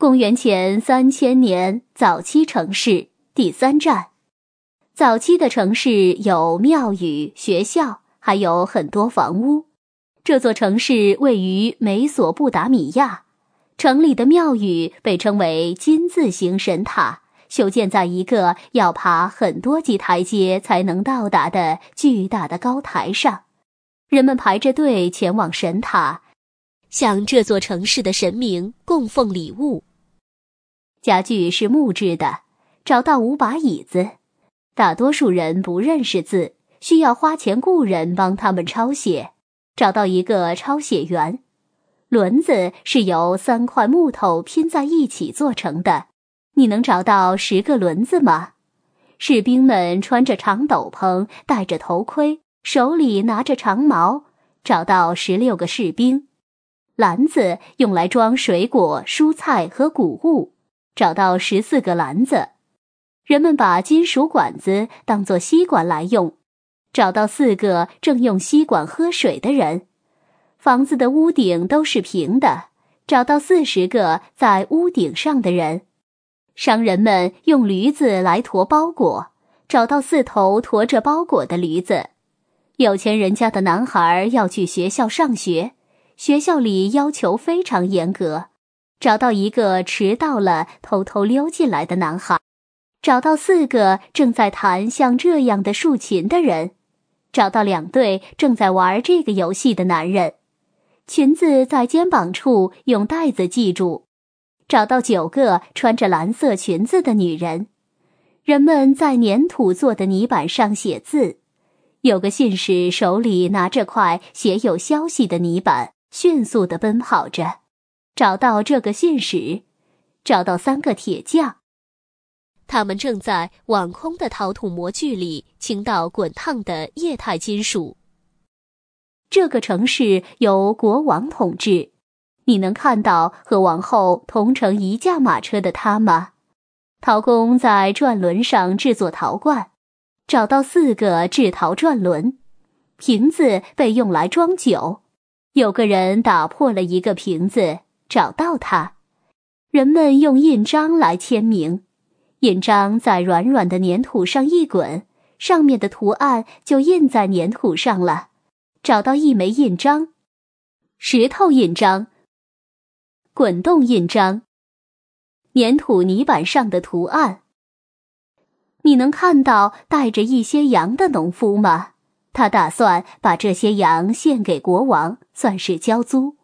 公元前3000年早期城市第3站。早期的城市有庙宇、学校，还有很多房屋。这座城市位于美索不达米亚，城里的庙宇被称为金字形神塔，修建在一个要爬很多级台阶才能到达的巨大的高台上。人们排着队前往神塔，向这座城市的神明供奉礼物。家具是木质的，找到5把椅子。大多数人不认识字，需要花钱雇人帮他们抄写。找到一个抄写员。轮子是由3块木头拼在一起做成的。你能找到10个轮子吗？士兵们穿着长斗篷，戴着头盔，手里拿着长矛。找到16个士兵。篮子用来装水果、蔬菜和谷物。找到14个篮子。人们把金属管子当作吸管来用。找到4个正用吸管喝水的人。房子的屋顶都是平的。找到40个在屋顶上的人。商人们用驴子来驮包裹。找到4头驮着包裹的驴子。有钱人家的男孩要去学校上学，学校里要求非常严格。找到一个迟到了偷偷溜进来的男孩。找到4个正在弹像这样的竖琴的人。找到2对正在玩这个游戏的男人。裙子在肩膀处用带子系住。找到9个穿着蓝色裙子的女人。人们在粘土做的泥板上写字。有个信使手里拿着块写有消息的泥板，迅速地奔跑着。找到这个信使。找到3个铁匠。他们正在往空的陶土模具里倾倒滚烫的液态金属。这个城市由国王统治。你能看到和王后同乘一架马车的他吗？陶工在转轮上制作陶罐。找到4个制陶转轮。瓶子被用来装酒。有个人打破了一个瓶子，找到它。人们用印章来签名。印章在软软的粘土上一滚，上面的图案就印在粘土上了。找到1枚印章。石头印章。滚动印章。粘土泥板上的图案。你能看到带着一些羊的农夫吗？他打算把这些羊献给国王，算是交租。